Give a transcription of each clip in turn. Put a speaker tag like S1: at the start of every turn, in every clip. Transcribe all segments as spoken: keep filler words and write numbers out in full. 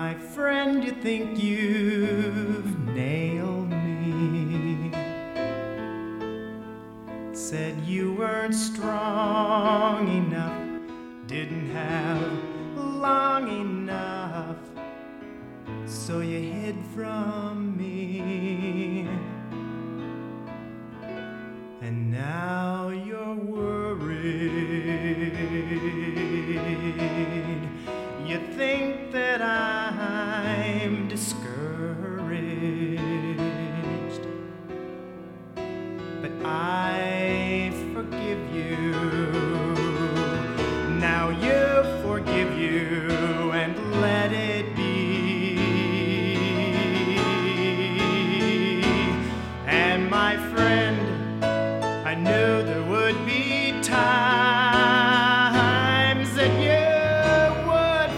S1: my friend, you think you've nailed me. Said you weren't strong enough, didn't have long enough, so you hid from me. And now you're worried. You think that I'm discouraged, but I forgive you. Now you forgive you and let it be. And my friend, I knew there would be times that you would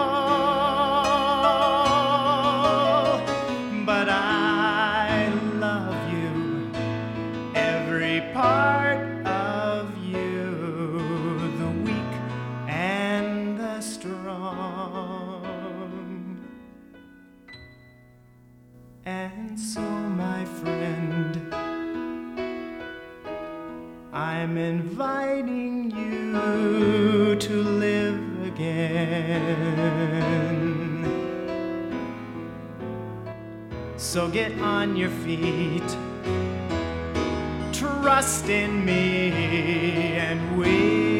S1: fall, but I love you, every part of you, the weak and the strong. And so, my friend, I'm inviting you to live again. So get on your feet, trust in me, and we